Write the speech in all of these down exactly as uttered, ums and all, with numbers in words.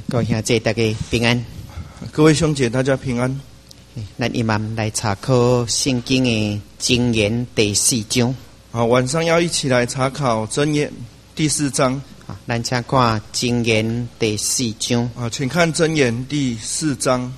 各位兄姐大家平安， 各位兄姐大家平安。 咱今晚来查考圣经的箴言第四章。 好，晚上要一起来查考箴言第四章。 啊，咱请看箴言第四章。 啊，请看箴言第四章，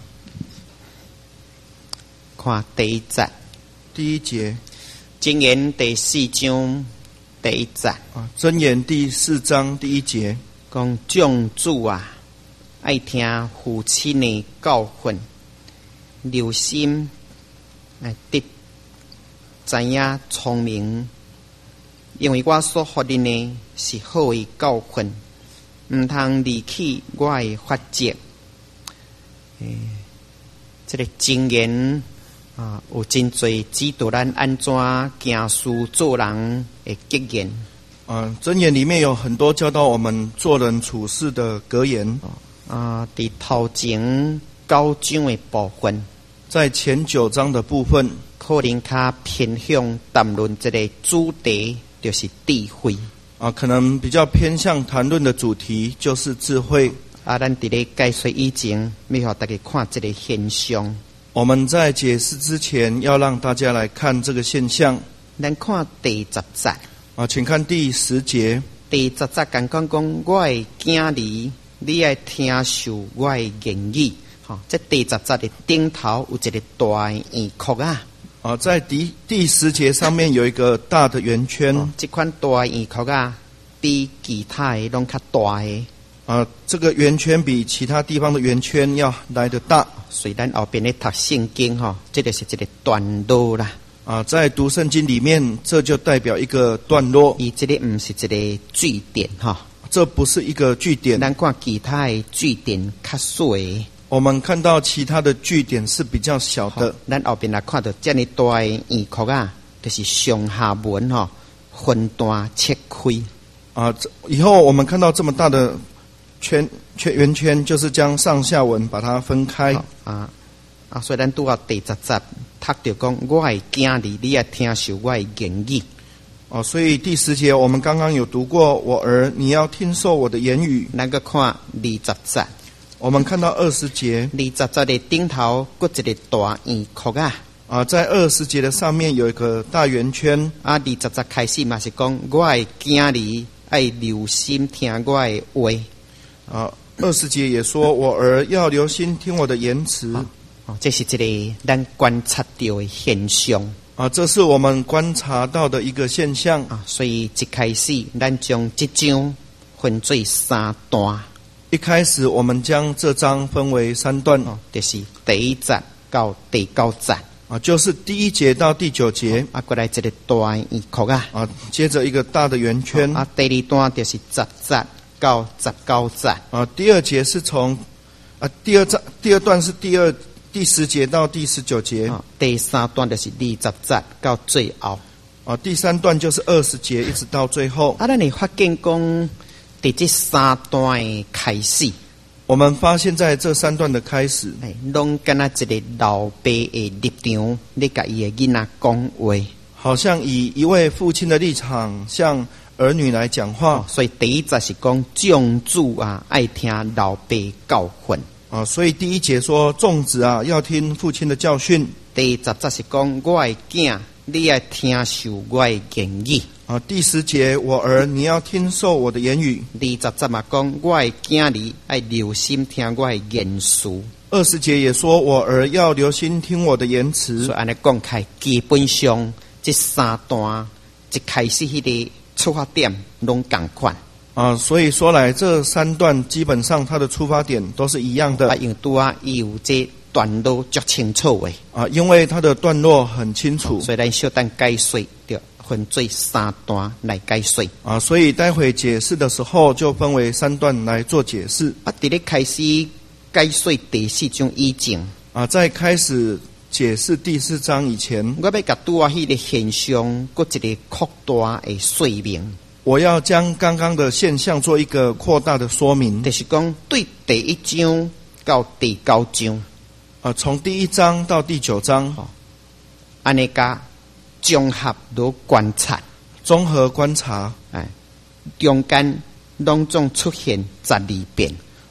看第一节。 第一节。 箴言第四章第一节。 啊，箴言第四章第一节， 讲长子啊，爱听父亲的教训，留心来得知影聪明，因为我所学的呢是好的教训，唔通离弃我的法则。诶，这个箴言啊，有真侪指导咱安怎行事做人的格言。 啊，箴言里面有很多教导我们做人处事的格言。 啊，伫头前九章的部分， 在前九章的部分， 可能较偏向谈论这个主题，就是智慧。 啊，可能比较偏向谈论的主题就是智慧。 啊，咱伫咧解说以前，要互大家看这个现象。 我们在解释之前，要让大家来看这个现象。 咱看第十节。 啊，请看第十节。 第十节讲讲讲，我的囝儿，你爱听受我的言语。吼、哦，这第十节的顶头有一个大圆曲啊。 啊，在第第十节上面有一个大的圆圈。 哦、这款大圆曲啊，比其他的拢较大的。 啊，这个圆圈比其他地方的圆圈要来得大。 所以咱后边咧读圣经吼，这就是一个段落啦。 啊，在读圣经里面，这就代表一个段落。 伊这个不是一个句点哈， 这不是一个句点。 咱看其他的句点较小的。 我们看到其他的句点是比较小的。 咱后边来看到这么大的圆曲啊，就是上下文哈，分段切开。 啊，以后我们看到这么大的圈圈圆圈，就是将上下文把它分开。 啊啊，所以咱拄到第十节。读到讲，我的囝儿，你要听受我的言语。 哦，所以第十节我们刚刚有读过，我儿，你要听受我的言语。 那个看二十节， 我们看到二十节， 二十节的顶头搁一个大圆曲啊。 啊，在二十节的上面有一个大圆圈。 啊，二十节开始嘛是讲，我的囝儿爱留心听我的话。 啊，二十节也说，我儿要留心听我的言辞。 啊哦、这是一个咱观察到的现象啊，这是我们观察到的一个现象啊。所以一开始，咱将这章分做三段。 一开始，我们将这章分为三段， 哦、就是第一节到第九节啊，就是第一节到第九节。 哦、啊，过来一个大圆曲啊。 啊，接着一个大的圆圈。 哦、啊，第二段就是十节到十九节。 啊，第二节是从啊，第二章第二段是第二。第十节到第十九节、 哦，第三段就是二十节到最后。 啊，第三段就是二十节一直到最后。 啊，咱你发现讲，在这三段的开始， 我们发现在这三段的开始， 哎，拢跟那一个老爸的立场，你甲伊的囡仔讲话， 好像以一位父亲的立场向儿女来讲话、 哦。所以第一节是讲长子啊，爱听老爸教训。 啊，所以第一节说众子啊要听父亲的教训。 第十节是讲我的囝，你要听受我的言语。 啊，第十节我儿，你要听受我的言语。 二十节嘛讲我的囝儿爱留心听我的言辞。 二十节也说我儿要留心听我的言辞。 所以按尼讲开，基本上这三段一开始迄个出发点拢同款。 啊，所以说来，这三段基本上它的出发点都是一样的。 啊，因拄啊，伊有这段落足清楚的。 啊，因为它的段落很清楚， 所以咱小等解说，就分做三段来解说。 啊，所以待会解释的时候就分为三段来做解释。 啊，伫咧开始解说第四章以前， 啊，在开始解释第四章以前， 我要甲拄啊迄个现象，搁一个扩大的说明。 我要将刚刚的现象做一个扩大的说明， 就是讲对第一章到第九章， 啊，从第一章到第九章， 安尼甲综合落观察， 综合观察， 哎，中间拢总出现十二遍，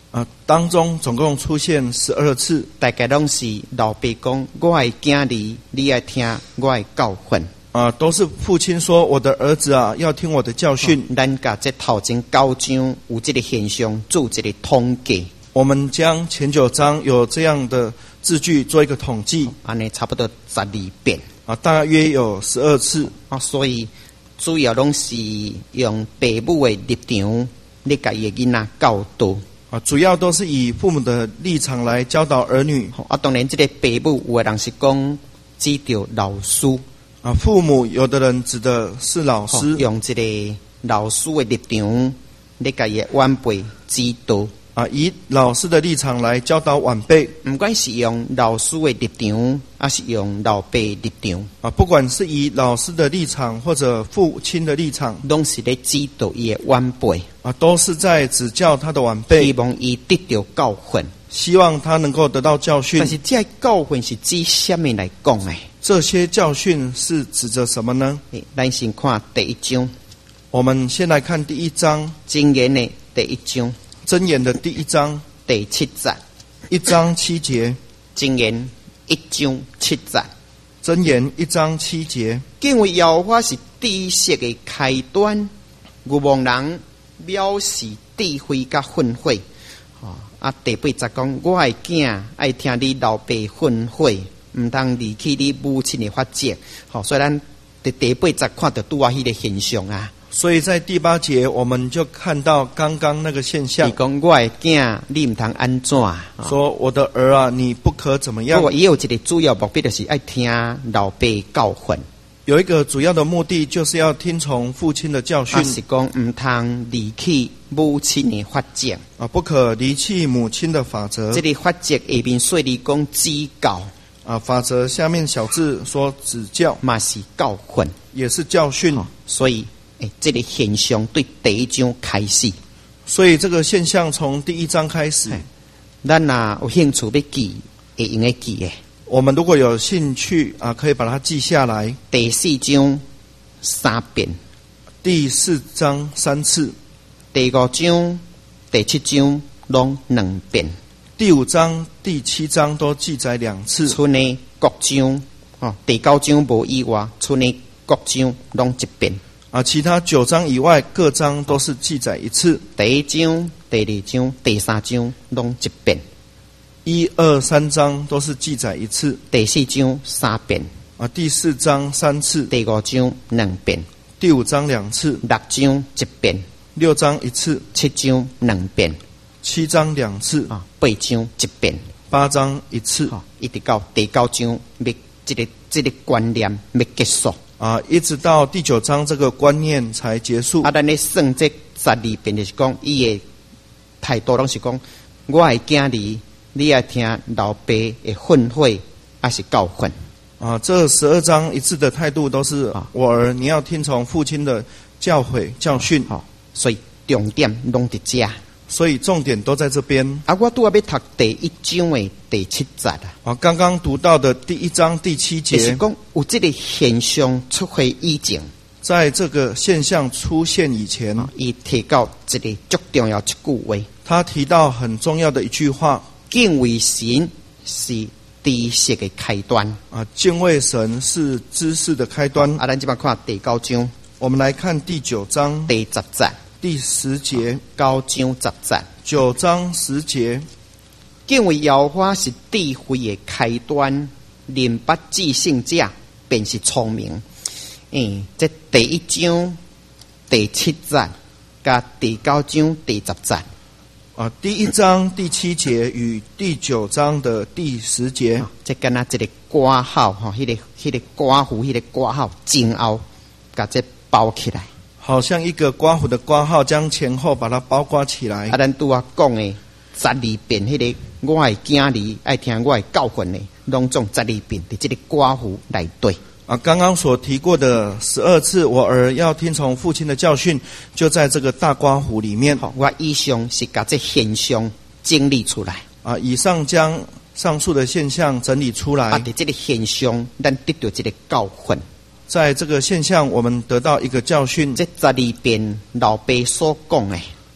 啊，当中总共出现十二次， 大概拢是老爸讲，我的囝儿，你要听我的教训。 啊，都是父亲说：“我的儿子啊，要听我的教训。 哦”咱甲这头前九章有这个现象做一个统计。 我们将前九章有这样的字句做一个统计， 安尼差不多十二遍啊，大约有十二次啊，所以主要拢是用父母的立场，你甲伊的囡仔教导啊，主要都是以父母的立场来教导儿女。 啊，当然，这个父母有的人是讲指着老师啊，父母有的人指的是老师， 用这个老师的立场，你甲伊的晚辈指导。 啊，以老师的立场来教导晚辈， 不管是用老师的立场，还是用老爸的立场啊，不管是以老师的立场或者父亲的立场， 拢是咧指导伊的晚辈啊，都是在指教他的晚辈， 希望伊得到教训， 希望他能够得到教训。 但是这教训是指什么来讲呢？ 这些教训是指着什么呢？ 咱先看第一章， 我们先来看第一章， 箴言的第一章。 箴言的第一章第七节， 一章七节。 箴言一章七节， 箴言一章七节。 敬畏耶和华是知识的开端，愚妄人藐视智慧甲训诲。啊，第八节讲，我的囝爱听你老爸训诲，唔通离弃你母亲的法则。好，所以咱第第八节看到拄啊迄个现象啊。 所以在第八节，我们就看到刚刚那个现象。 你讲我的囝，你唔通安怎？ 说我的儿啊，你不可怎么样。 不过也有一个主要目的，就是爱听老爸教训。 有一个主要的目的，就是要听从父亲的教训。 是讲唔通离弃母亲的法则啊，不可离弃母亲的法则。 这个法则下面说你讲指教啊，法则下面小字说指教， 嘛是教训， 也是教训。 哦、所以。欸、这个现象对第一章开始， 所以这个现象从第一章开始。 咱若有兴趣要记，会用得记的。 我们如果有兴趣啊，可以把它记下来。 第四章三遍， 第四章三次， 第五章、第七章拢两遍， 第五章、第七章都记载两次。 剩的各章哦，第九章无以外，剩的各章拢一遍。 啊，其他九章以外各章都是记载一次。 第一章、第二章、第三章拢一遍， 一二三章都是记载一次。 第四章三遍， 啊，第四章三次。 第五章两遍， 第五章两次。 六章一遍， 六章一次。 七章两遍， 七章两次。 啊，八章一遍， 八章一次。 啊，一直到第九章，要这个这个观念要结束。 啊，一直到第九章这个观念才结束。 啊，咱咧算这十二遍，就是讲伊的态度拢是讲，我的囝儿，你要听老爸的训诲，还是教训？ 啊，这十二章一致的态度都是，啊、我儿，你要听从父亲的教诲教训。 好、哦，所以重点拢伫遮。 所以重点都在这边。 啊，我拄啊要读第一章的第七节啊。 啊，刚刚读到的第一章第七节， 就是讲有这个现象出现以前， 在这个现象出现以前， 伊、啊、提到一个足重要一句话， 他提到很重要的一句话： 敬畏神是知识的开端。 啊，敬畏神是知识的开端。 啊，咱即摆看第九章， 我们来看第九章第十节。 第十节， 九章十节， 九章十节， 敬畏耶和华是智慧的开端，明白知性者便是聪明。诶、嗯，这第一章第七节，甲第九章第十节。 啊，第一章第七节与第九章的第十节， 啊、这跟那这个挂号哈，迄、那个迄、那个刮胡，迄个挂号前后，甲这包起来。 好像一个刮胡的刮号，将前后把它包裹起来。 啊，咱拄啊讲的十二遍，迄、那个我的囝儿爱听我的教训的，拢总十二遍，伫这个刮胡内底。 啊，刚刚所提过的十二次，我儿要听从父亲的教训，就在这个大刮胡里面。 好，我以上是把这现象整理出来。 啊，以上将上述的现象整理出来。 啊，伫这个现象，咱得到这个教训。 在这个现象，我们得到一个教训。 这十二遍老爸所讲的，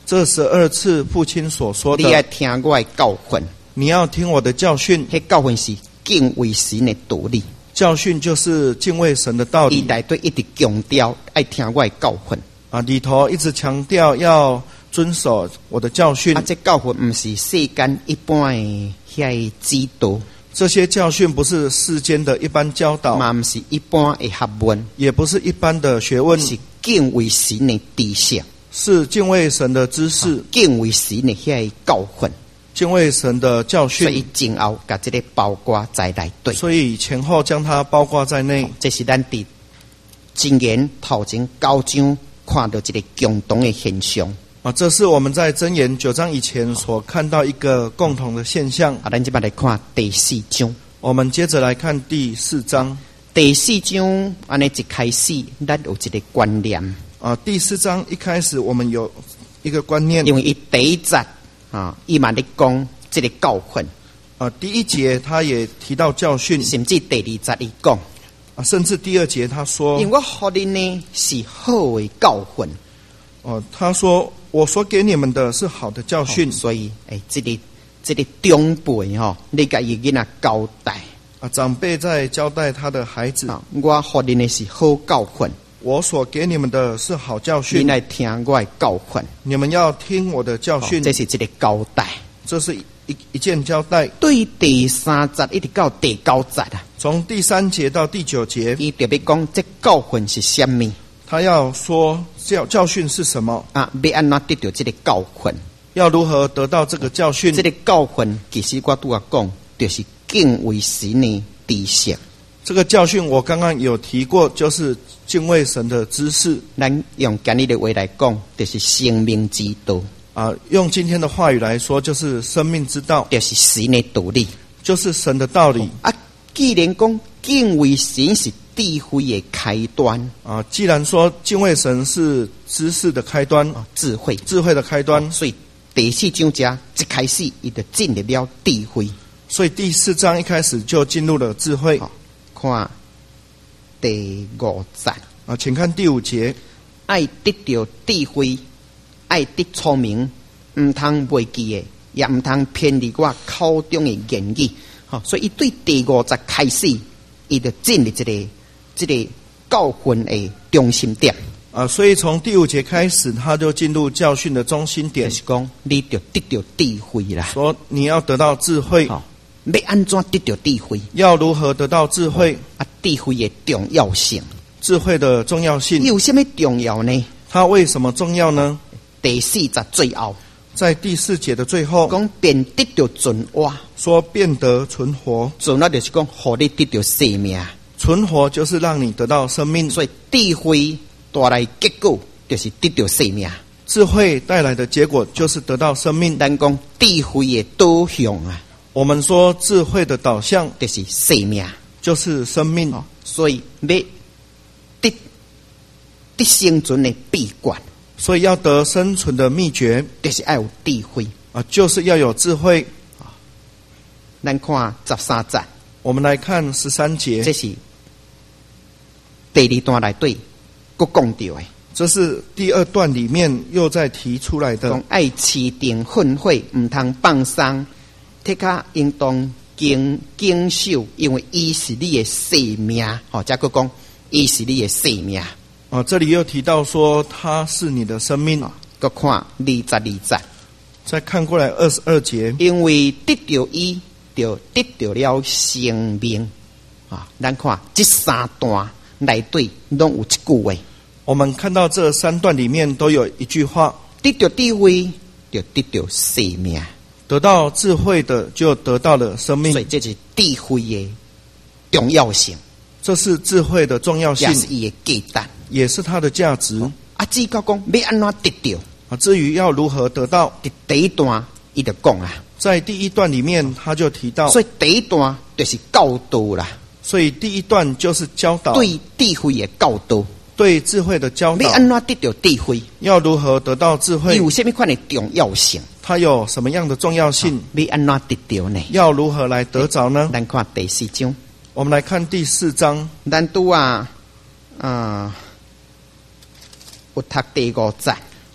这十二次父亲所说你要的， 听我的教训， 你要听我的教训。 迄教训是敬畏神的道理。 教训就是敬畏神的道伊理内底一直强调爱听我的教训。 啊，里头一直强调要遵守我的教训。 啊，这教训毋是世间一般的遐指导， 这些教训不是世间的一般教导， 嘛毋是一般的学问， 也不是一般的学问， 是敬畏神的知识， 是敬畏神的知识， 敬畏神的遐教训。 敬畏神的教所以训。 前后甲这个包括在内底。 所以前后将它包括在内。 这是咱伫经言头前九章看到一个共同的现象。 啊，这是我们在箴言九章以前所看到一个共同的现象。 啊，咱即摆来看第四章。 我们接着来看第四章。 第四章安尼一开始，咱有一个观念。 啊，第四章一开始我们有一个观念， 因为伊第一节啊，伊嘛咧讲这个教训。 啊，第一节他也提到教训， 甚至第二节伊讲， 啊，甚至第二节他说， 因为我互你呢是好的教训。 哦，他说我所给你们的是好的教训， 哦、所以诶，这个这个长辈吼，你甲伊囡仔交代啊，长辈在交代他的孩子， 啊，我互你呢是好教训， 我所给你们的是好教你训， 来听我的教训， 你们要听我的教训， 哦、这是一个交代， 这是一一件交代。 对第三节一直到第九节啊， 从第三节到第九节， 伊特别讲这教训是什么他要说教教训是什么啊？要安怎得到这个教训？ 要如何得到这个教训？ 这个教训其实我拄啊讲，就是敬畏神的知识。 这个教训我刚刚有提过，就是敬畏神的知识。 咱用今日的话来讲，就是生命之道啊。用今天的话语来说，就是生命之道， 就是神的道理， 就是神的道理啊。既然讲敬畏神是智慧的开端啊，既然说敬畏神是知识的开端， 啊、智慧智慧的开端， 哦、所以第四章家一开始，伊就进入了智慧。 所以第四章一开始就进入了智慧。 哦、看第五节啊，请看第五节， 爱得到智慧，爱得聪明，唔通袂记的，也唔通偏离我口中的言语。好、哦，所以伊对第五节开始，伊就进入这个这个教训的中心点。 啊，所以从第五节开始，他就进入教训的中心点， 就是讲你就得到智慧啦。 说你要得到智慧， 好、哦，要安怎得到智慧？ 要如何得到智慧？ 啊，智慧的重要性， 智慧的重要性有什么重要呢？ 它为什么重要呢？ 第四节最后， 在第四节的最后， 讲便得到存活， 说变得存活， 存活就是讲，互你得到生命。 存活就是让你得到生命， 所以智慧带来结果就是得到生命。 智慧带来的结果就是得到生命。 咱讲智慧的导向啊， 我们说智慧的导向就是生命， 就是生命。 哦、所以要得得生存的秘诀， 所以要得生存的秘诀， 就是要有智慧啊，就是要有智慧。 咱看十三节， 我们来看十三节， 这是第二段来对，佫讲到的。 这是第二段里面又再提出来的。 讲爱持定训诲，唔通放松，贴卡应当经经受，因为伊是你的生命。哦，再佫讲，伊是你的生命。 啊，这里又提到说他是你的生命。 佫看二十二节， 再看过来二十二节， 因为得到伊，就得到了生命。啊，咱看这三段内底拢有一句话。 我们看到这三段里面都有一句话： 得到智慧，就得到生命。 得到智慧的，就得到了生命。 所以这是智慧的重要性， 这是智慧的重要性， 也是伊的价值， 也是它的价值。 哦、啊，至于讲要安怎得到啊，至于要如何得到， 第一段伊就讲啊， 在第一段里面他就提到， 所以第一段就是教导啦。 所以第一段就是教导， 对智慧的教导。 对智慧的教导， 要安怎得到智慧？ 要如何得到智慧？ 有什么款的重要性？ 它有什么样的重要性？ 要安怎得到呢？ 要如何来得着呢？ 咱看第四章， 我们来看第四章。 咱拄啊，啊，有读第五节。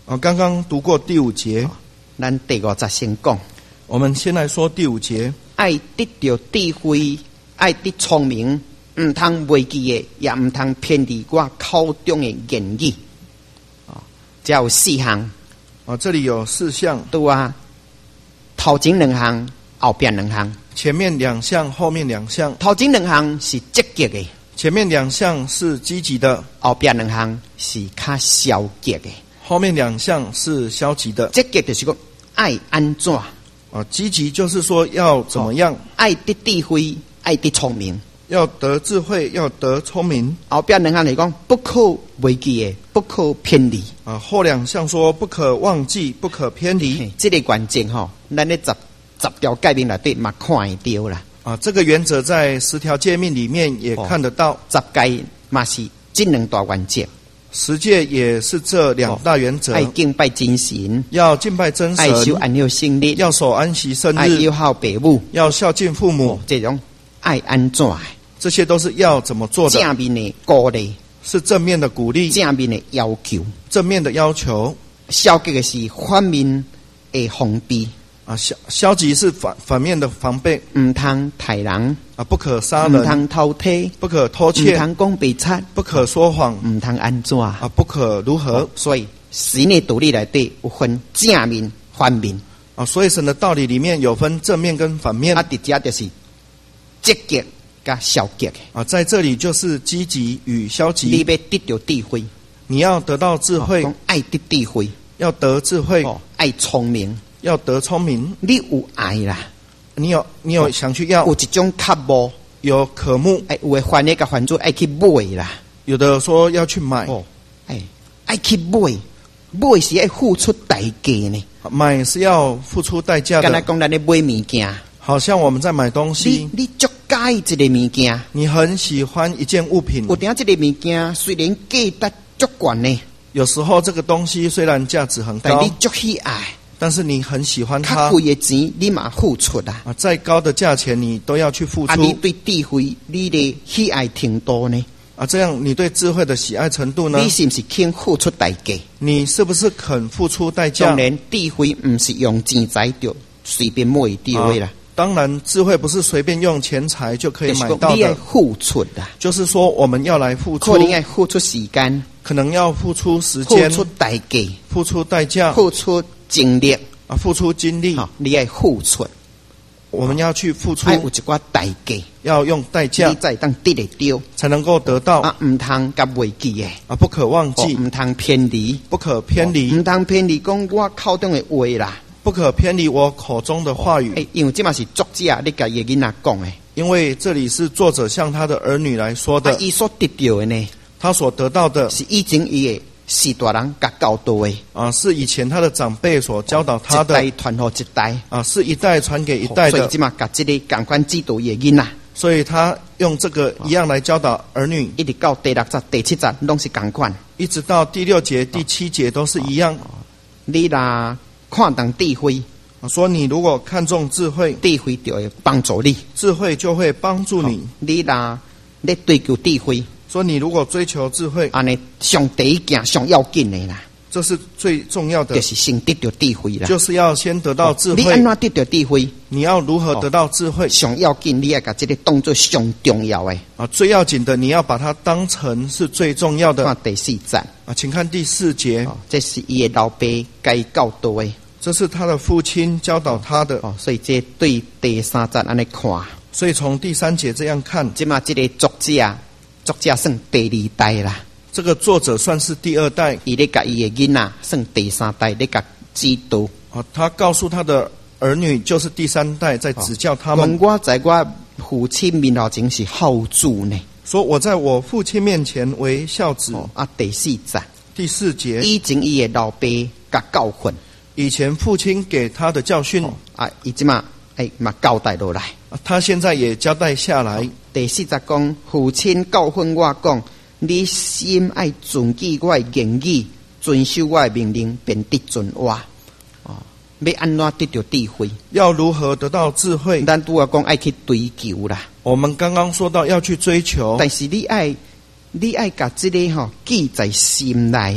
啊，刚刚读过第五节， 咱第五节先讲， 我们先来说第五节。 爱得到智慧，爱得聪明，唔通违记的，也唔通偏离我口中的言语。啊，只有四项。 啊，这里有四项。 对啊，头前两项，后边两项。 前面两项，后面两项。 头前两项是积极的， 前面两项是积极的， 后边两项是较消极的。 后面两项是消极的。 积极就是讲爱安怎啊，积极就是说要怎么样？ 爱得智慧，爱得聪明， 要得智慧，要得聪明。 后边两项来讲，不可违记的，不可偏离。 啊，后两项说不可忘记，不可偏离。 这个关键吼，咱咧十十条诫命内底嘛看会到啦。 啊，这个原则在十条诫命里面也看得到。 十诫嘛是这两大原则。 十诫也是这两大原则。 爱敬拜真神， 要敬拜真神； 爱守安息圣日， 要守安息生日； 爱友好父母， 要孝敬父母。 哦、这种爱安怎？ 这些都是要怎么做的？ 正面的鼓励， 是正面的鼓励； 正面的要求， 正面的要求。 消极的是反面的防备。 啊，消消极是反反面的防备。 唔通杀人啊，不可杀人； 唔通偷窃， 不可偷窃； 唔通讲白贼， 不可说谎； 唔通安怎啊，不可如何。 哦、所以神的道理内底有分正面、反面啊，所以神的道理里面有分正面跟反面。 啊，直接就是积极加消极啊，在这里就是积极与消极。 你要得到智慧， 你要得到智慧， 哦、爱得智慧， 要得智慧， 哦、爱聪明。 要得聪明， 你有爱啦， 你有你有想去要， 有一种渴慕， 有渴慕， 哎，有的翻译个翻做爱去买啦， 有的说要去买， 哦，哎，爱去买，买是要付出代价呢， 买是要付出代价的。 刚才讲咱咧买物件， 好像我们在买东西， 你你足介一个物件， 你很喜欢一件物品， 有点这个物件虽然价值足悬呢， 有时候这个东西虽然价值很高， 但你足喜爱。 但是你很喜欢它， 较贵的钱你嘛付出啦。 啊，再高的价钱你都要去付出。 啊，你对智慧你的喜爱程度呢？ 啊，这样你对智慧的喜爱程度呢？ 你是不是肯付出代价？ 你是不是肯付出代价？ 当然，智慧不是用钱财就随便买智慧啦。 啊，当然，智慧不是随便用钱财就可以买到的。 你要付出的， 就是说我们要来付出， 可能要付出时间， 可能要付出时间， 付出代价， 付出代价， 付出精力啊，付出精力。 哦、你要付出， 我们要去付出， 有一寡代价， 要用代价， 你才当得得到， 才能够得到。 啊，唔通甲忘记的， 啊，不可忘记， 唔通偏离， 不可偏离， 唔通偏离讲我口中的话啦。 不可偏离我口中的话语。 欸、因为这嘛是作者你甲伊囡仔讲的。 因为这里是作者向他的儿女来说的。 伊、啊、所得到的呢， 他所得到的是以前伊的世大人甲教导的。 啊，是以前他的长辈所教导他的。 一代传给一代。 啊，是一代传给一代的。 所以这嘛甲这个共款指导伊的囡仔。 所以他用这个一样来教导儿女。 一直到第六节、第七节拢是共款。 一直到第六节、第七节都是一样。 哦、你若看重智慧。 说你如果看重智慧， 智慧就会帮助你， 智慧就会帮助你。 你若咧追求智慧， 说你如果追求智慧， 安尼上第一件上要紧的啦， 这是最重要的， 就是先得到智慧啦。 就是要先得到智慧。 你安怎得到智慧？ 你要如何得到智慧？ 上要紧，你要把这个当作上重要的啊，最要紧的，你要把它当成是最重要的。 看第四节啊，请看第四节， 哦、这是伊的老爸该教导的。 这是他的父亲教导他的， 哦，所以这对第三节安尼看， 所以从第三节这样看， 即嘛这个作者，作者算第二代啦。 这个作者算是第二代， 伊咧甲伊的囡仔算第三代，咧甲指导。 哦，他告诉他的儿女，就是第三代在指教他们。 我在我父亲面前是孝子呢， 说我在我父亲面前为孝子。 哦、啊，第四节， 第四节， 以前伊的老爸甲教训。 以前父亲给他的教训、哦、 啊，伊即嘛哎嘛交代落来， 他现在也交代下来。哦、 第四节讲，父亲教训我讲，你心爱遵记我的言语，遵守我的命令，便得准我。哦，要安怎得到智慧？ 要如何得到智慧？ 咱拄啊讲爱去追求啦。 我们刚刚说到要去追求， 但是你爱你爱把这个吼、哦、记在心内呢。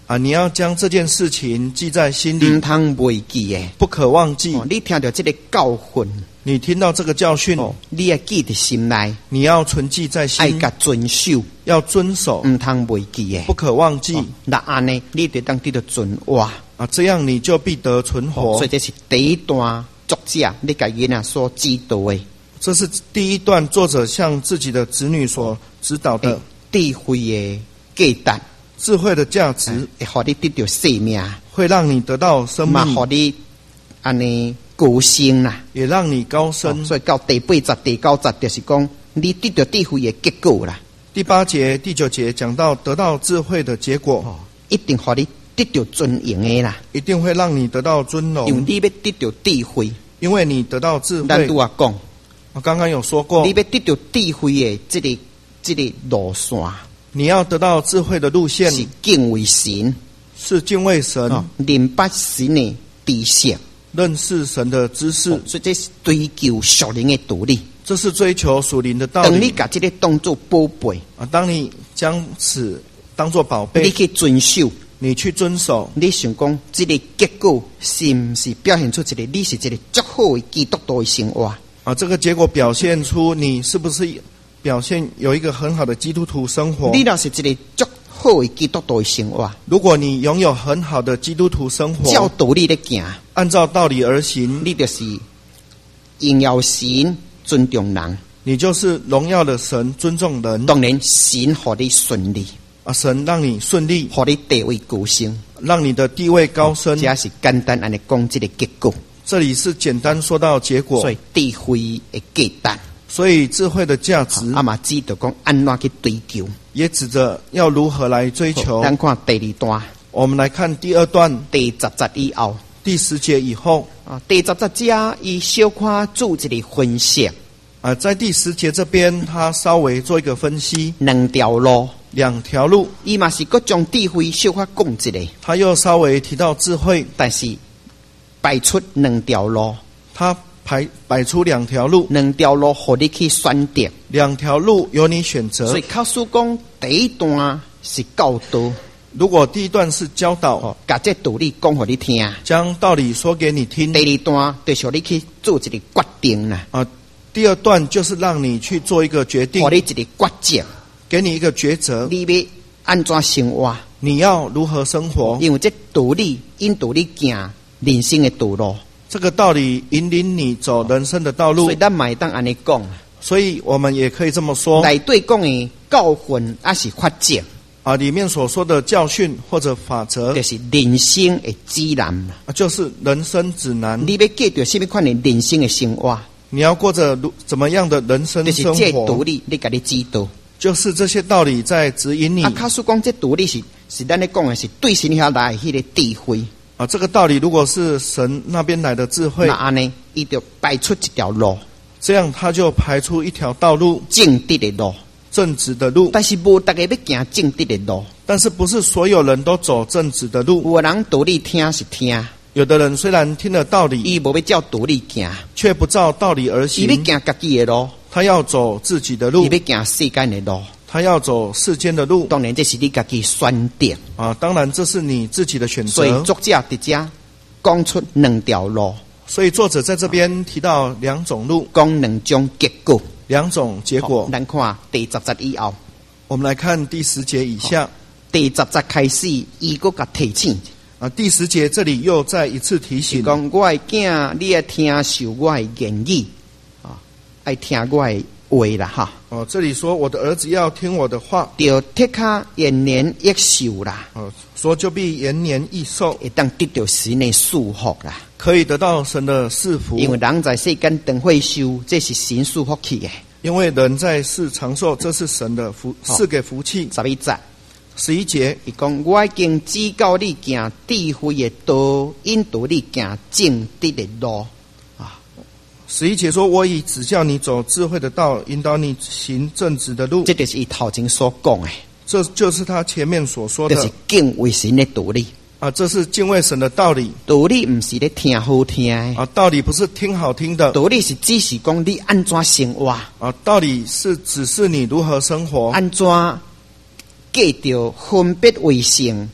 啊，你要将这件事情记在心唔里， 通忘记诶。 不可忘记。 哦，你听到这个教训， 你听到这个教训， 哦，你要记在心内， 你要存记在爱心， 甲遵守， 要遵守， 唔通忘记诶不。可忘记。 那安尼，你就当得到存活。 啊，这样你就必得存活。 所以这是第一段作者你甲囡仔所指导诶。 这是第一段作者向自己的子女所指导的智慧诶价值， 智慧的价值， 会互你得到生命， 会让你得到生嘛命， 互你安尼高升啦。 也让你高升。 哦所以到第八节、第九节，就是讲你得到智慧诶结果啦。 第八节、第九节讲到得到智慧的结果， 哦，一定互你得到尊荣诶啦。 一定会让你得到尊因为荣， 你要得到智慧， 因为你得到智慧咱拄。啊讲， 我刚刚有说过你，要得到智慧诶，这个这个路线你要得到智慧的路线是敬畏神， 是敬畏神， 哦，明白神诶知识， 认识神的知识， 哦所以这是追求属灵诶道理。 这是追求属灵的道当你理把这个当作宝贝， 啊。当你将此当作宝贝， 你去遵守， 你去遵守， 你想讲这个结果是不是表现出一个你是一个足好的基督徒的生活？ 啊，这个结果表现出你是不是表现有一个很好的基督徒生活。 你若是一个足好的基督徒的生活， 如果你拥有很好的基督徒生照活， 道理咧行， 按照道理而行， 你就是荣耀神、尊重人。 你就是荣耀的神，尊重人当然，神互你顺利， 啊。神让你顺利， 互你地位高升， 让你的地位高升。 这是简单安尼讲这个结果。 这里是简单说到结果， 所以智慧的价值， 所以智慧的价值阿嘛知道讲安怎去追求。 也指着要如何来追求。 咱看第二段， 我们来看第二段第十节以后。 第十节以后啊，第十节者伊小可做一个分析， 啊，在第十节这边，他稍微做一个分析， 两条路， 两条路， 伊嘛是各将智慧小可讲一个， 他又稍微提到智慧， 但是摆出两条路， 他排摆出两条路， 两条路互你去选择。 两条路由你选择所以。考书讲第一段是教导， 如果第一段是教导， 哦，把这道理讲互你听。 将道理说给你听， 第二段就是你去做一个决定啦， 啊，第二段就是让你去做一个决定互，你一个抉择， 给你一个抉择， 你要安怎生活？ 你要如何生活？ 因为这道理引导你行人生的道路， 这个道理引领你走人生的道路所以，咱嘛会当安尼讲， 所以我们也可以这么说内底讲的教训还是法则， 啊，里面所说的教训或者法则就，是人生的指南。 啊就是人生指南。 你要过着什么款的人生的生活， 你要过着如怎么样的人生就是生这道活， 理你家己知道。 就是这些道理在指引你啊，卡叔讲这道理是是咱咧讲的是对神遐来的迄个智慧。 啊。这个道理如果是神那边来的智慧那，安尼，伊就摆出一条路， 这样他就排出一条道路， 正直的路。 正直的路。 但是无大家要行正直的路， 但是不是所有人都走正直的路？ 有的人道理听是听， 有的人虽然听了道理， 伊无要照道理行， 却不照道理而伊行要。行家己的路， 他要走自己的路伊，要行世间的路。 他要走世间的路当然，这是你家己选择。 啊。当然，这是你自己的选择。 所以作者伫遮讲出两条路， 所以作者在这边提到两种路， 讲两种结果。 两种结果好。咱看第十节以后， 我们来看第十节以下第十节开始，伊搁甲提醒， 啊。第十节这里又再一次提是醒， 讲我的囝，你要听受我的言语，啊，爱听我的话啦，哈， 哦，这里说我的儿子要听我的话， 就贴卡延年益寿啦， 哦，说就必延年益寿， 会当得到神的祝福啦。 可以得到神的赐福。 因为人在世间等会寿，这是神祝福去的。 因为人在世长寿，这是神的福， 好赐给福气。 十一节， 十一节， 伊讲我已经指教你行智慧的道，引导你行正直的路。 十一节说：“我已指教你走智慧的道，引导你行正直的路。 这就是伊头前所讲的，” 这就是他前面所说的就是敬畏神的道理。 啊，这是敬畏神的道理道理唔是咧听好听的， 啊，道理不是听好听的道理是只是讲你安怎生活， 啊，道理是指示你如何生活， 安怎过着分别为圣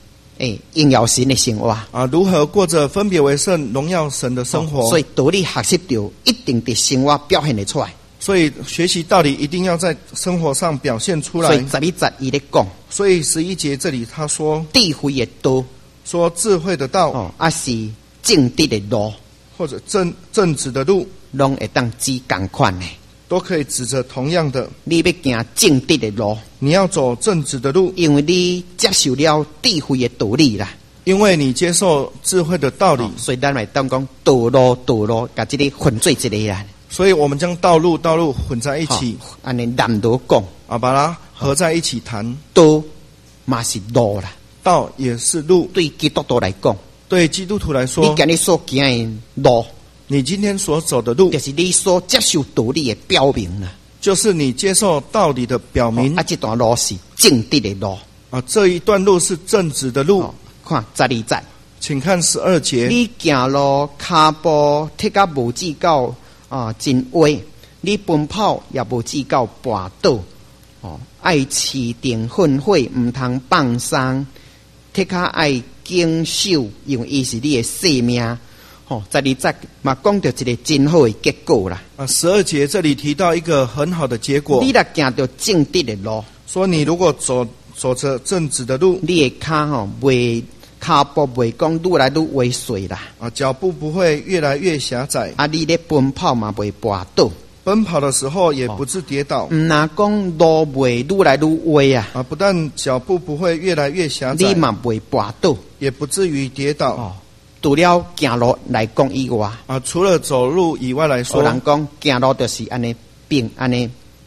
诶荣耀神的生活啊，如何过着分别为圣、荣耀神的生活。 所以道理学习到，一定伫生活表现得出来。 所以学习道理一定要在生活上表现出来。 所以十一节伊咧讲， 所以十一节这里他说， 智慧的道， 说智慧的道， 哦，啊是正直的路， 或者正正直的路， 拢会当指同款的， 都可以指着同样的。 你要行正直的路， 你要走正直的路， 因为你接受了智慧的道理啦。 因为你接受智慧的道理， 哦、所以咱来当讲道路道路，甲这个混做一个啦。 所以我们将道路道路混在一起， 安尼南道讲啊，把它合在一起谈。 道嘛是路啦， 道也是路。 对基督徒来讲， 对基督徒来说， 你今日所行的路， 你今天所走的路， 就是你所接受道理的标明啦。 就是你接受道理的表明。 哦、啊，这段路是正直的路啊，这一段路是正直的路。 哦、看十二节， 请看十二节。 你行路脚步踢甲无至到啊，真歪！你奔跑也无至到跋倒。哦，爱持定训诲，唔通放松。踢脚爱坚守，因为伊是你的性命。哦，十二节嘛讲到一个真好的结果啦。 啊，十二节这里提到一个很好的结果。 你若行到正直的路， 说你如果走走着正直的路， 你的脚吼袂脚步袂讲愈来愈歪碎啦。 啊，脚步不会越来越狭窄。 啊，你咧奔跑嘛袂跋倒。 奔跑的时候也不致跌倒。 唔那讲路袂愈来愈歪啊。 啊，不但脚步不会越来越狭窄， 你嘛袂跋倒， 也不至于跌倒。 哦，除了行路来讲以外， 啊，除了走路以外来说， 有人讲行路就是安尼平安尼，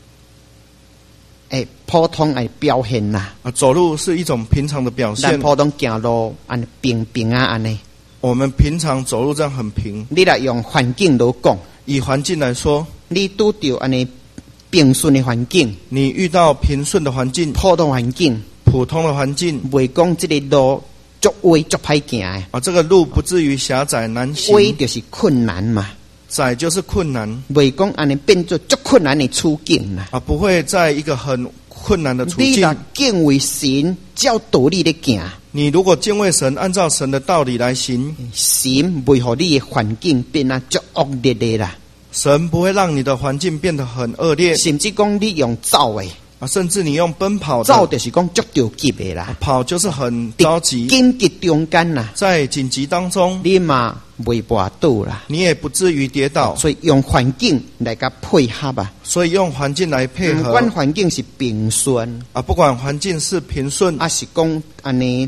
诶，普通诶表现啦。 啊，走路是一种平常的表现。 咱普通行路安尼平平啊安尼。 我们平常走路这样很平。 你来用环境来讲， 以环境来说， 你拄到安尼平顺的环境， 你遇到平顺的环境、 普通环境、 普通的环境， 袂讲这个路足歪足歹行的。 啊，这个路不至于狭窄难行。 歪就是困难嘛， 窄就是困难， 袂讲安尼变做足困难的处境啦。 啊，不会在一个很困难的处你若境。 敬畏神，照道理咧行。 你如果敬畏神，按照神的道理来行， 神袂互你的环境变啊足恶劣的啦。 神不会让你的环境变得很恶劣， 甚至讲你用走的， 啊，甚至你用奔跑的， 走就是讲足着急的啦。 跑就是很着急， 紧急中间啦， 在紧急当中， 你嘛袂跋倒啦， 你也不至于跌倒。 所以用环境来甲配合啊。 所以用环境来配合， 不管环境是平顺啊，不管环境是平顺， 啊是讲安尼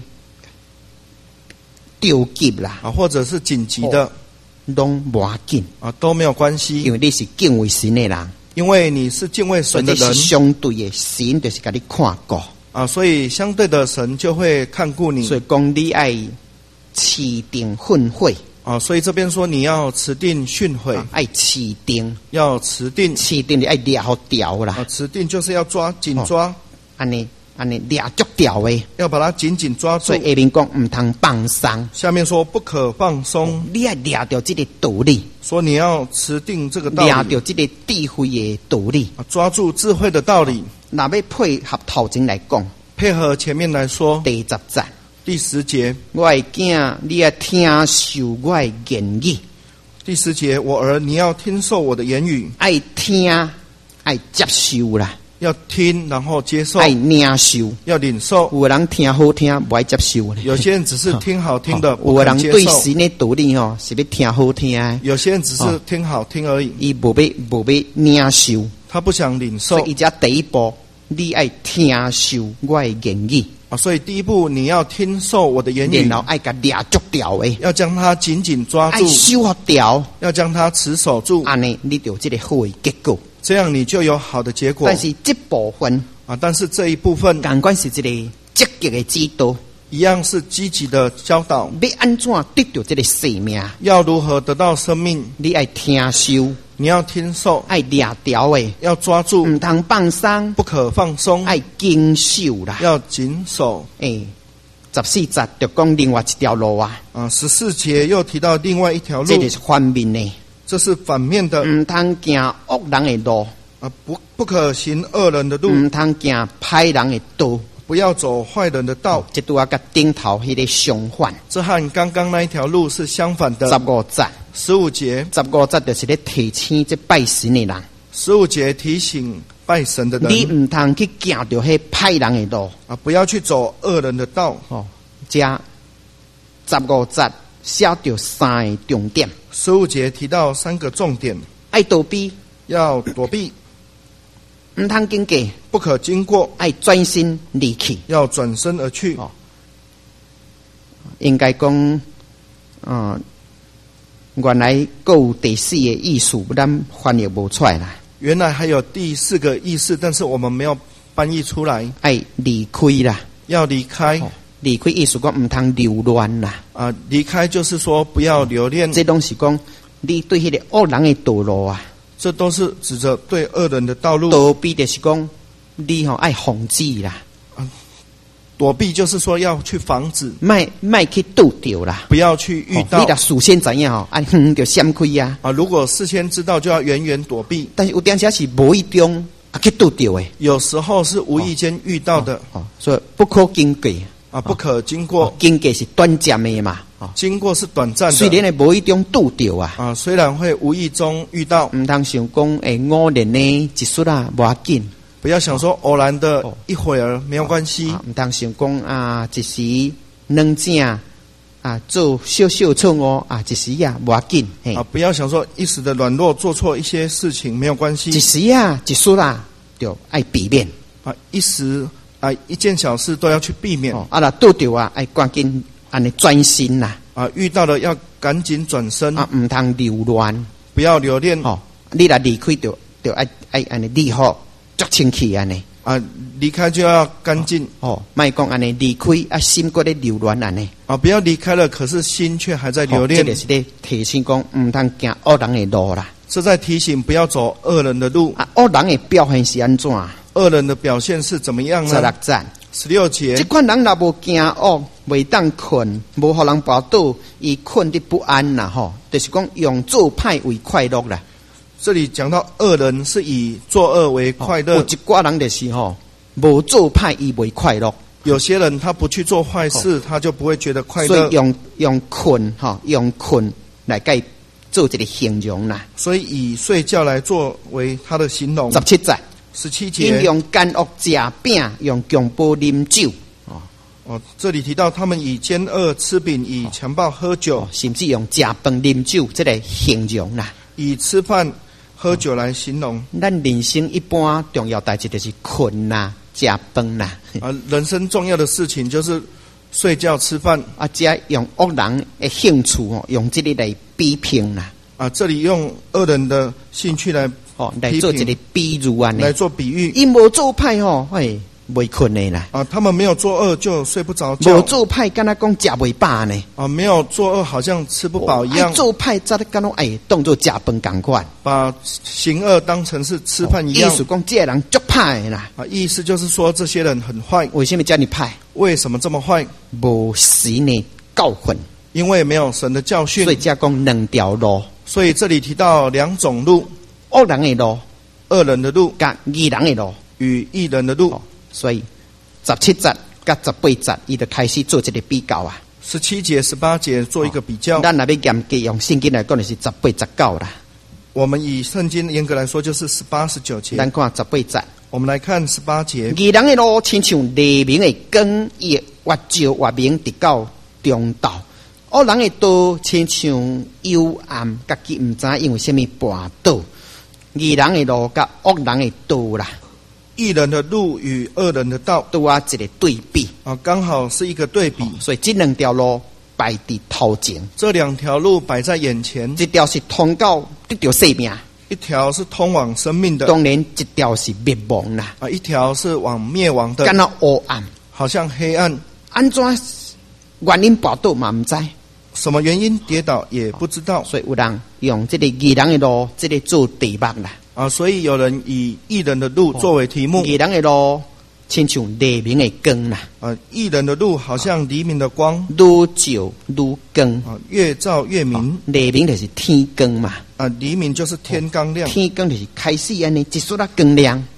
着急啦， 啊，或者是紧急的， 拢无要紧啊，都没有关系， 因为你是敬畏神的人， 因为你是敬畏神的人， 所以是相对的神就是甲你看过啊，所以相对的神就会看顾你。 所以讲你爱持定训诲啊，所以这边说你要持定训诲， 爱持定， 要持定， 持定你爱抓好条啦， 啊，持定就是要抓紧抓， 安尼安尼抓足条的， 要把它紧紧抓住。 所以下面讲唔通放松， 下面说不可放松， 你要抓到这个道理， 说你要持定这个道理， 抓到这个智慧的道理， 啊，抓住智慧的道理。 那要配合头前来讲， 配合前面来说， 第十节。 第十节， 我的囝，你要听受我的言语。 第十节，我儿，你要听受我的言语， 爱听，爱接受啦， 要听，然后接受， 爱领受， 要领受。 有人听好听，不爱接受咧。 有些人只是听好听的， 有人不肯接受。 对神的道理吼，是要听好听的。 有些人只是听好听而已， 伊无要无要领受， 他不想领受。 所以伊只第一步，你爱听受我的言语。 啊，所以第一步你要听受我的言语， 然后爱甲抓足条的， 要将它紧紧抓住， 爱守好条， 要将它持守住， 安尼你就有这个好的结果。 这样你就有好的结果。 但是这部分啊，但是这一部分， 感官是一个积极的指导， 一样是积极的教导。 要安怎得到这个生命？ 要如何得到生命？ 你爱听受， 你要听受， 爱抓条的， 要抓住， 唔通放松， 不可放松， 爱坚守啦。 要谨守。 诶，十四节就讲另外一条路啊。 啊，十四节又提到另外一条路， 这就是反面的， 这是反面的。 唔通行恶人的路， 啊，不不可行恶人的路， 唔通行歹人的道。 不要走坏人的道。 这拄啊甲顶头迄个相反。 这和刚刚那一条路是相反的。 十五节， 十五节， 十五节就是咧提醒这拜神的人。 十五节提醒拜神的人， 你唔通去行着迄歹人的路啊，不要去走恶人的道。 哦，这十五节写着三个重点。 十五节提到三个重点： 爱躲避， 要躲避； 唔通经过， 不可经过； 爱转身离去， 要转身而去。 哦，应该讲，嗯，原来还有第四个意思，咱翻译不出来啦。 原来还有第四个意思，但是我们没有翻译出来。 爱离开啦， 要离开。 哦，离开意思讲唔通留恋啦。 啊，离开就是说不要留恋。 这东西讲，你对迄个恶人的道路啊， 这都是指着对恶人的道路。 躲避就是讲，你吼爱防止啦。 啊，躲避就是说要去防止， 卖卖去拄着啦， 不要去遇到。 哦，你若事先知影吼，啊，远就闪开啊。 啊，如果事先知道，就要远远躲避。 但是有点些是无意中啊去拄着的， 有时候是无意间遇到的。 哦，哦所以不可经过啊，不可经过。 哦，经过是短暂的嘛，哦， 经过是短暂的。 虽然会无意中拄着啊， 啊，虽然会无意中遇到， 唔通想讲诶偶然的一瞬啊，无要紧。 不要想说偶然的一会儿没有关系。 唔通想讲啊，一时软正啊，做小小错误啊，一时啊无要紧。 啊，不要想说一时的软弱做错一些事情没有关系。 一时啊，一瞬啊，就爱避免。 啊，一时啊，一件小事都要去避免。 哦，啊啦，拄着啊，爱赶紧安尼转身啦。 啊，遇到了要赶紧转身。 啊，唔通留恋， 不要留恋。 哦，你若离开就就爱爱安尼离好。足清气安尼啊，离开就要干净哦，莫讲安尼离开啊，心搁咧留恋安尼啊，不要离开了，可是心却还在留恋。 哦，这个是咧提醒讲，唔通行恶人的路啦。 是在提醒不要走恶人的路啊。恶人的表现是安怎？ 恶人的表现是怎么样呢？ 十六节， 十六节， 这款人若无惊恶，袂当困，无互人报倒，伊困得不安啦吼，就是讲用做歹为快乐啦。 这里讲到恶人是以作恶为快乐。 有一寡人就是吼，无做歹伊袂快乐。 有些人他不去做坏事，他就不会觉得快乐。 所以用用困哈，用困来给做一个形容啦。 所以以睡觉来作为他的形容。 十七节， 十七节， 因用奸恶食饼，用强暴啉酒。哦哦，这里提到他们以奸恶吃饼，以强暴喝酒， 哦，甚至用食饭啉酒这个形容啦。 以吃饭喝酒来形容。 咱人生一般重要代志就是困啦、食饭啦。 啊，人生重要的事情就是睡觉、吃饭。 啊，这用恶人的兴趣哦，用这个来比拼啦。 啊，这里用恶人的兴趣来哦来做一个比喻啊， 来做比喻。 因无做歹吼，嘿，袂困的啦。 啊，他们没有做恶就睡不着觉。 无做歹，敢若讲食袂饱呢。 啊，没有做恶好像吃不饱一样。 哦，做歹则敢若哎当作食饭共款， 把行恶当成是吃饭一样。 意思讲这个人足歹的啦。 啊，意思就是说这些人很坏。 为什么叫你歹？ 为什么这么坏？ 无神的教训， 因为没有神的教训。 所以才讲两条路。 所以这里提到两种路： 恶人的路、 恶人的路， 甲义人的路与义人的路。 哦，所以十七节甲十八节，伊就开始做一个比较啊。 十七节、十八节做一个比较。 咱若要严格用圣经来讲，就是十八、十九啦。 我们以圣经严格来说，就是十八、十九节。 咱看十八节， 我们来看十八节。 义人的路，亲像黎明的光，伊越照越明，直到中道。恶人的道，亲像幽暗，家己唔知因为什么绊倒。义人的路，甲恶人的道啦。 义人的路与恶人的道， 都啊一个对比啊，刚好是一个对比。 哦，所以这两条路摆在头前， 这两条路摆在眼前。 一条是通到得到生命， 一条是通往生命的。 当然，一条是灭亡啦。 啊，一条是往灭亡的。 敢若黑暗， 好像黑暗。 安怎原因跋倒嘛唔知， 什么原因跌倒也不知道。 所以有人用这个义人的路，这个做题目啦。 啊，所以有人以义人的路作为题目。 义人的路，亲像黎明的光啦。 啊，义人的路好像黎明的光， 愈照愈光。 啊，越照越明。 黎明就是天光嘛。 啊，黎明就是天刚亮。 天光就是开始安尼一束啊光亮。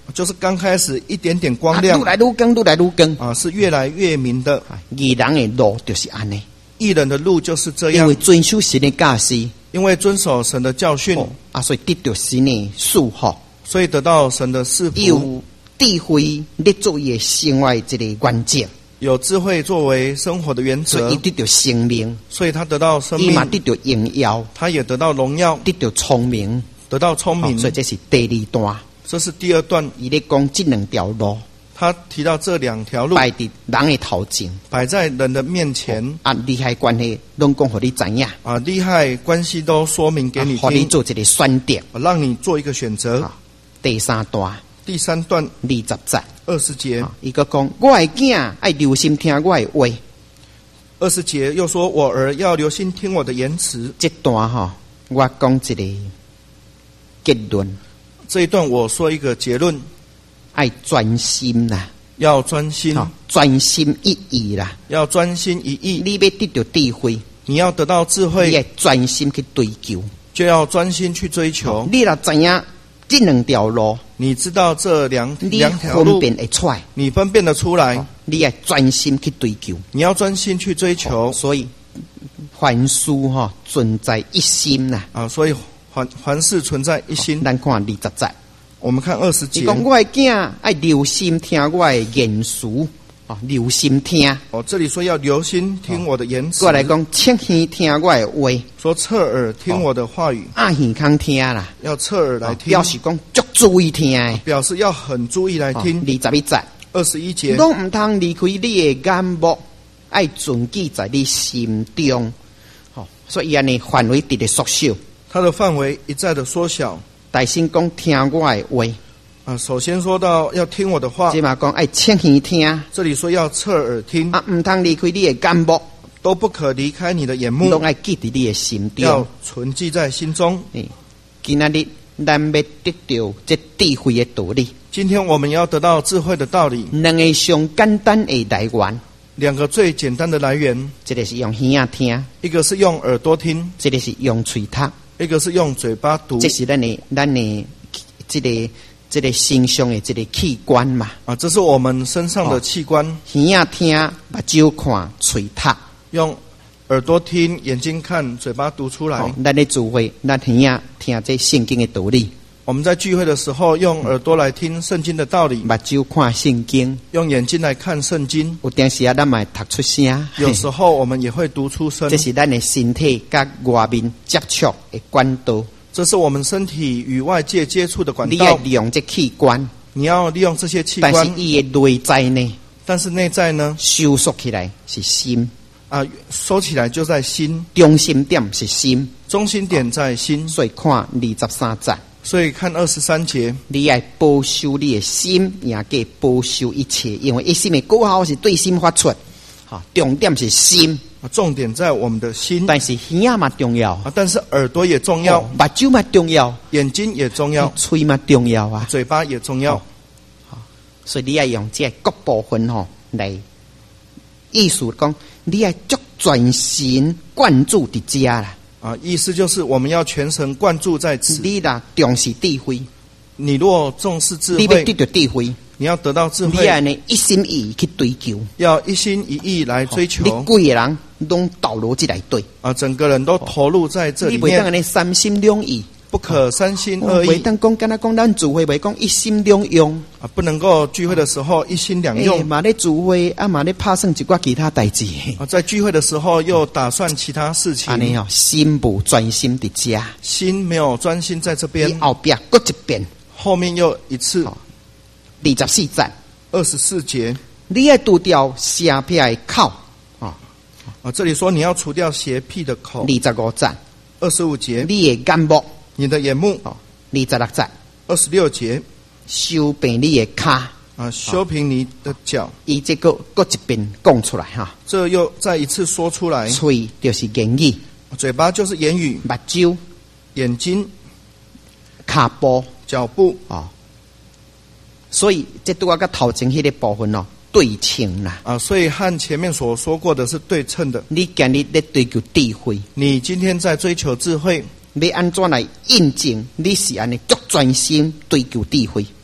就是刚开始一点点光啊亮愈来愈光，愈来愈光。 啊，是越来越明的。 义人的路就是安尼， 义人的路就是这样因为，遵守神的教示， 因为遵守神的教训， 哦啊，所以得到神的祝福， 所以得到神的赐福， 有智慧立作伊的生活这个原则， 有智慧作为生活的原则所以伊，得到生命， 所以他得到生伊嘛命， 得到荣耀， 他也得到荣耀， 得到聪明， 得到聪明。 哦所以这是第二段。 这是第二段， 伊咧讲这两条路他提到这两条路摆伫人的头前， 摆在人的面前啊，利害关系拢讲互你知影， 啊，利害关系都说明给你互你听， 做一个选择。 啊让你做一个选择。 啊第三段第三段二十节， 二十节， 啊伊个讲我的囝爱留心听我的话。 二十节又说：“我儿要留心听我的言辞。 这段哈，我讲一个结论，” 这一段我说一个结论： 爱专心啦， 要专心， 好，专心一意啦。 要专心一意。 你要得到智慧， 你要得到智你慧， 要专心去追求。 就要专心去追求。 你若知影这两条路， 你知道这两你两条分路， 辨会出来， 你分辨得出来， 你要专心去追求。 你要专心去追求所以凡事哈存在一心呐。 啊！所以凡凡事存在一心。 咱看二十节， 我们看二十节伊讲我的囝爱留心听我的言辞，哦，留心听。 哦，这里说要留心听我的言辞， 过来讲，侧耳听我的话， 说侧耳听我的话语， 啊耳康听啦， 要侧耳来听， 表示讲足注意听的。 表示要很注意来听。 二十一节， 二十一节， 拢唔通离开你的眼目，爱存记在你心中。哦，所以安尼范围直直缩小。 它的范围一再的缩小大先讲听我的话， 啊。首先说到要听我的话， 即嘛讲爱侧耳听， 这里说要侧耳听， 啊唔通离开你的眼目， 都不可离开你的眼目， 拢爱记伫你的心中要。存记在心中。 嗯今仔日咱要得到这智慧的道理， 今天我们要得到智慧的道理， 两个上简单的来源， 两个最简单的来源， 一个是用耳仔听， 一个是用耳朵听， 一个是用喙读， 一个是用嘴巴读这是咱的咱的这个这个身上的这个器官嘛。 啊，这是我们身上的器官， 耳仔听，目睭看，喙读。 用耳朵听，眼睛看，嘴巴读出来。 哦，咱咧聚会，咱耳仔听这圣经的道理， 我们在聚会的时候，用耳朵来听圣经的道理， 目睭看圣经。 用眼睛来看圣经。 有当时啊，咱嘛会读出声。 有时候我们也会读出声这，是咱的身体甲外面接触的管道。 这是我们身体与外界接触的管你要道。 利用这器官， 你要利用这些器但是官， 伊的内在呢， 但是内在呢， 收缩起来是心， 啊，收起来就在心， 中心点是心。 中心点在心。 所以看二十三节， 所以看二十三节， 你要保守你的心，也给保守一切，因为一心的果效是对心发出。好，重点是心， 啊，重点在我们的心， 但是耳仔嘛重要， 啊，但是耳朵也重要， 哦目睭嘛重要， 眼睛也重要， 喙嘛重要啊。 嘴巴也重要。 哦所以你要用这各部分吼来，意思讲，你要足专心灌注伫遮啦。 啊，意思就是我们要全神贯注在此。 你若重视智慧， 你若重视智你要得慧， 到智慧， 你要得到智你慧， 要呢一心一意去追求。 要一心一意来追求你规个人拢倒逻辑来对， 啊，整个人都投入在这里你袂当安面， 尼三心两意， 不可三心二意袂当讲敢若讲咱聚会袂讲一心两用， 啊，不能够聚会的时候一心两哎用嘛咧聚会啊嘛咧拍算一寡其他代志， 啊，在聚会的时候又打算其他事情安，尼吼心无专心伫遮， 心没有专心在这你边， 后壁搁一遍后面又一次好二十四节， 二十四节你要除掉邪僻的口， 啊，这里说你要除掉邪僻的口二。十五节， 二十五节， 你的眼目， 你的眼目。 哦，二十六节， 二十六节修平你的骹， 啊，修平你的脚， 伊这个搁一遍讲出来哈， 这又再一次说出来。 喙就是言语， 嘴巴就是言语， 目睭、 眼睛、 骹部脚步哦，所以这拄啊甲头前迄个部分哦对称啦。 啊，所以和前面所说过的是对称的。 你今日咧追求智慧， 你今天在追求智慧， 要安怎来印证你是安尼足专心追求智慧？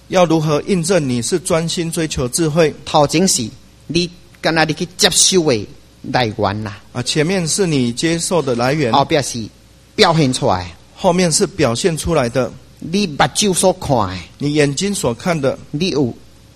要如何印证你是专心追求智慧？ 头前是你敢若你去接受的来源啦， 啊，前面是你接受的来源， 后壁是表现出来， 后面是表现出来的。 你目睭所看的， 你眼睛所看的， 你有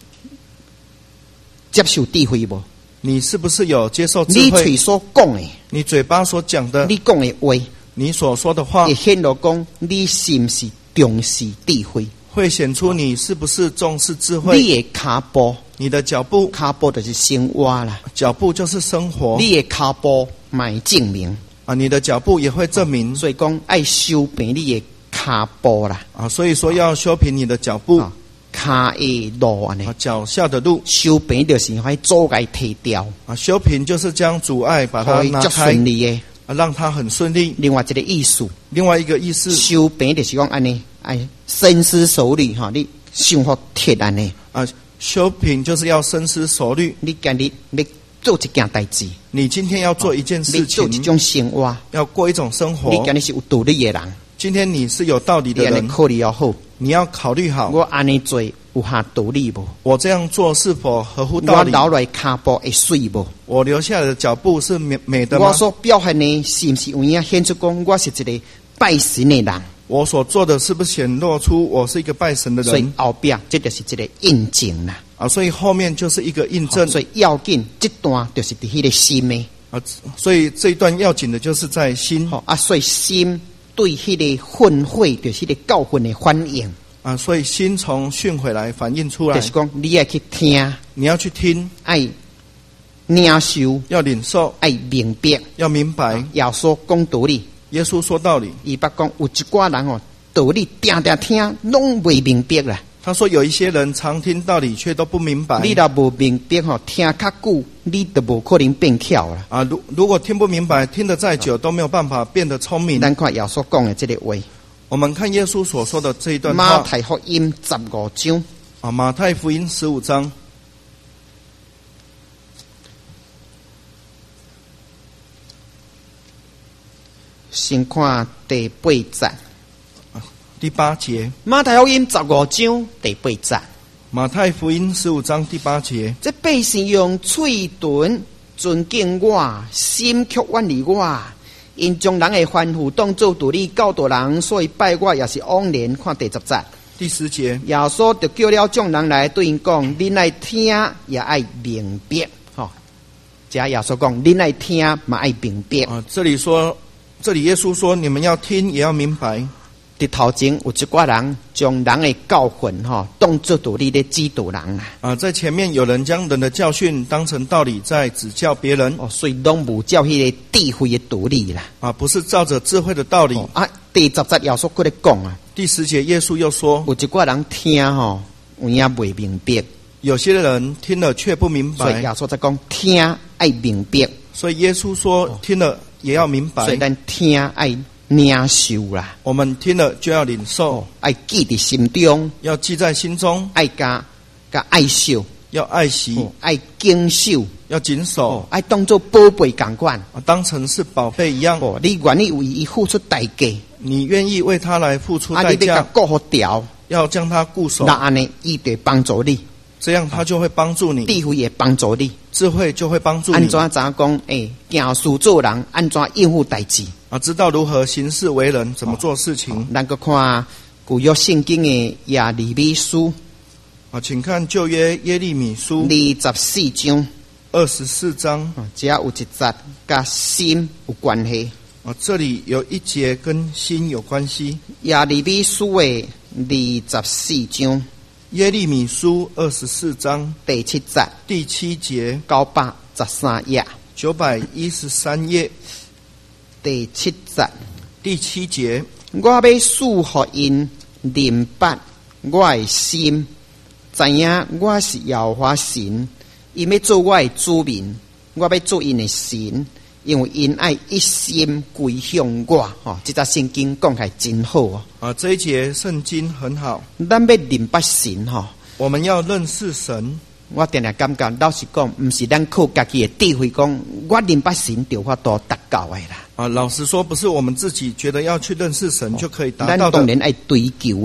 接受智慧无？ 你是不是有接受智慧？ 你嘴所讲的， 你嘴巴所讲的， 你讲的话， 你所说的话， 会显露讲你是不是重视智慧？ 会显出你是不是重视智慧。 你的脚步， 你的脚步， 脚步就是生活啦。 脚步就是生活。 你的脚步买证明啊，你的脚步也会证明。 所以讲爱修平你的脚步啦。 啊，所以说要修平你的脚步。 啊脚的路啊， 啊，脚下的路修平就是可以阻碍提掉啊，修平就是将阻碍把它拿开， 顺利的啊，让它很顺利。 另外一个意思， 另外一个意思， 修平就是讲安尼，哎，深思熟虑哈，你想法铁安尼啊，修平就是要深思熟虑。 你今日要做一件代志， 你今天要做一件事情， 做一种生活， 要过一种生活。 你今日是有道理的人， 今天你是有道理的人， 你考虑要好， 你要考虑好， 我安尼做有下道理无？ 我这样做是否合乎道理？ 我留来脚步会水无？ 我留下来的脚步是美美的吗？ 我所表现的是不是有影显出讲我是一个拜神的人？ 我所做的是不是显露出我是一个拜神的人？ 所以后边这就是一个印证啦。 啊，所以后面就是一个印证。 所以要紧这段就是伫迄个心的啊，所以这一段要紧的就是在心。 啊，所以心对迄个训诲，就是迄个教训的反应。 啊，所以心从训诲来反映出来， 就是讲你要去听， 你要去听， 爱领受， 要领受， 爱明白， 要明白。 耶稣讲道理， 耶稣说道理。 伊捌讲有一寡人哦，道理定定听，拢未明白啦。 他说有一些人常听道理却都不明白。 你若无明白吼，听较久，你都无可能变巧啦。 啊，如如果听不明白，听得再久都没有办法变得聪明。 咱看耶稣讲的这个话。 我们看耶稣所说的这一段话， 马太福音十五章啊，马太福音十五章， 先看第八节， 第八节。 马太福音十五章第八节， 马太福音十五章第八节。 这百姓用嘴唇尊敬我，心却远离我。因将人的吩咐当作道理教导人，所以拜我也是枉然。看第十节， 第十节， 耶稣就叫了众人来对因讲：恁爱听也爱明白。吼、哦，这耶稣讲：恁爱听嘛爱明白。 啊，这里说，这里耶稣说，你们要听也要明白。 伫头前有一寡人将人的教训吼当作道理咧指导人啊！ 啊，在前面有人将人的教训当成道理在指教别人哦，所以拢无照迄个智慧的道理啦！ 啊，不是照着智慧的道理、 哦、啊。第十节耶稣搁咧讲啊， 第十节耶稣又说， 有一寡人听吼，有影未明白； 有些人听了却不明白。 所以耶稣在讲听爱明白， 所以耶稣说、哦、听了也要明白。 所以咱听爱领受啦， 我们听了就要领受， 爱记在心中， 要记在心中， 爱加加爱惜， 要爱惜， 哦、爱谨守， 要谨守， 哦、爱当作宝贝共款， 啊，当成是宝贝一样。 哦，你愿意为伊付出代价， 你愿意为他来付出代价， 啊，你要顾好调， 要将他固守， 那安尼伊就帮助你， 这样他就会帮助你， 智慧也帮助你， 智慧就会帮助你。 安怎怎讲？诶，行事做人，安怎应付代志？ 啊，知道如何行事为人，怎么做事情。 咱个看古约圣经的耶利米书啊，请看旧约耶利米书二十四章， 二十四章， 啊，只有一节跟心有关系。 啊，这里有一节跟心有关系。 耶利米书的二十四章， 耶利米书二十四章第七节， 第七节， 九百十三页， 九百一十三页， 第七节， 第七节。 我要赐予因明白我的心，知影我是耶和华神，因要做我的子民，我要做因的神，因为因爱一心归向我。吼、哦，这则圣经讲起来真好哦。 啊，这一节圣经很好。 咱要明白神吼、哦， 我们要认识神。 我定定感觉，老实讲，不是咱靠家己的智慧讲，我明白神就法度达到的啦。 啊，老实说，不是我们自己觉得要去认识神就可以达到的。 咱当然爱追求啦。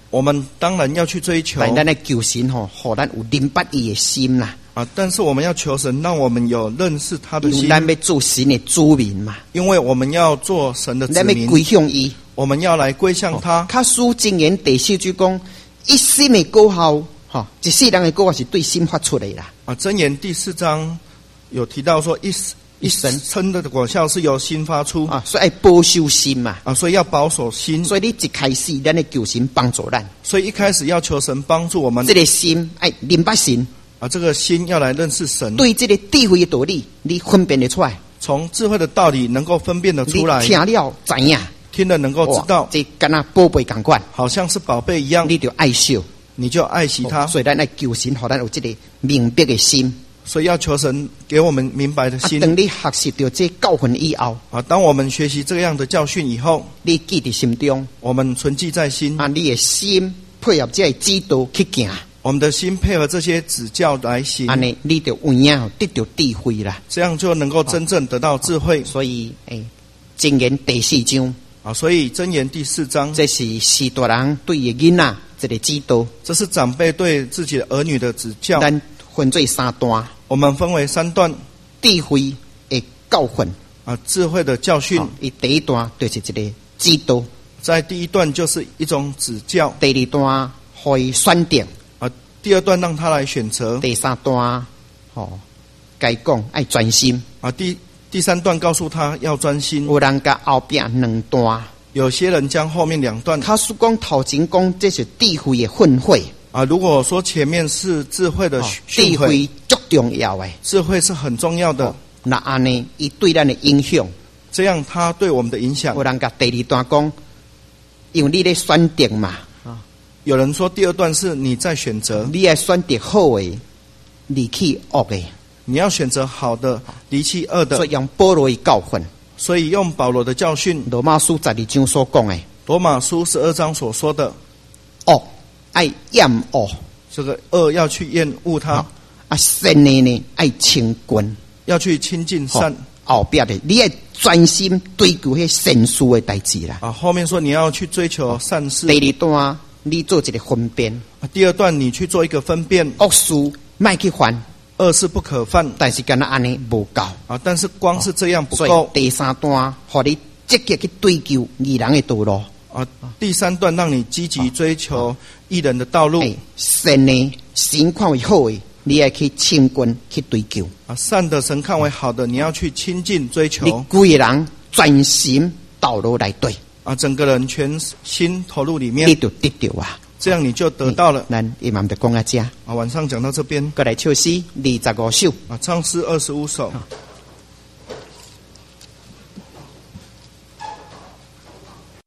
我们当然要去追求但咱来求神吼，互咱有明白伊的心啦。 啊，但是我们要求神，让我们有认识他的心， 因为咱要做神的子民嘛， 因为我们要做神的子咱要民， 归向伊。 我们要来归向他。 卡书箴言第四句讲，一心的果效，吼，一世人的果效是对心发出来啦。 啊，箴言第四章有提到说，一一生的果效是由心发出啊，所以要保守心嘛， 啊，所以要保守心。 所以你一开始，咱的求神帮助咱， 所以一开始要求神帮助我们， 这个心爱明白神啊，这个心要来认识神， 对这个智慧的道理，你分辨得出来， 从智慧的道理能够分辨得出来， 你听了知影， 听了能够知道， 这跟那宝贝同款， 好像是宝贝一样， 你就爱惜， 你就爱惜它。 所以咱来求神，互咱有这个明白的心。 所以要求神给我们明白的心。 啊、等你学习到这教训以后， 啊，当我们学习这样的教训以后， 你记在心中， 我们存记在心。 啊，你的心配合这个指导去行， 我们的心配合这些指教来行， 安尼你就有影得到智慧啦。 这样就能够真正得到智慧。 所以，诶，箴言第四章啊，所以箴言第四章， 这是士大人对个囡仔这个指导， 这是长辈对自己的儿女的指教。 咱分做三段。 我们分为三段，智慧的教训啊，智慧的教训。 伊、哦、第一段就是一个指导， 在第一段就是一种指教。 第二段可以选定啊，第二段让他来选择。 第三段，哦，该讲爱专心啊，第第三段告诉他要专心。 有人甲后边两段， 有些人将后面两段， 他是讲头前讲这是智慧的训诲。 啊，如果说前面是智慧的训诲，智慧足重要诶， 智慧是很重要的。 哦、那安尼，伊对咱的影响， 这样他对我们的影响。 有人甲第二段讲，因为你咧选定嘛，啊， 有人说第二段是你在选择， 你要选择好诶，离弃恶诶， 你要选择好的，离弃恶的。 所以用保罗的教训， 所以用保罗的教训， 罗马书十二章所讲诶， 罗马书十二章所说的， 恶。爱厌恶， 这个恶要去厌恶它。 啊，善的呢爱亲近， 要去亲近善。 后边的你要专心追求迄善事的代志啦。 啊，后面说你要去追求善事。 第二段你做一个分辨。 啊，第二段你去做一个分辨。 恶事莫去犯， 恶事不可犯。 但是干那安尼无够。 啊，但是光是这样不够。 所以第三段，互你积极去追求义人的道路。 啊，第三段让你积极追求义人的道路。 善的神看为好的，你要去亲近去追求。 啊，善的神看为好的，你要去亲近追求。 你规个人专心道路来对。 啊，整个人全心投入里面， 你就得到啊。 这样你就得到了。 咱伊嘛就讲啊，这啊，晚上讲到这边， 过来唱诗二十五首啊，唱诗二十五首。 啊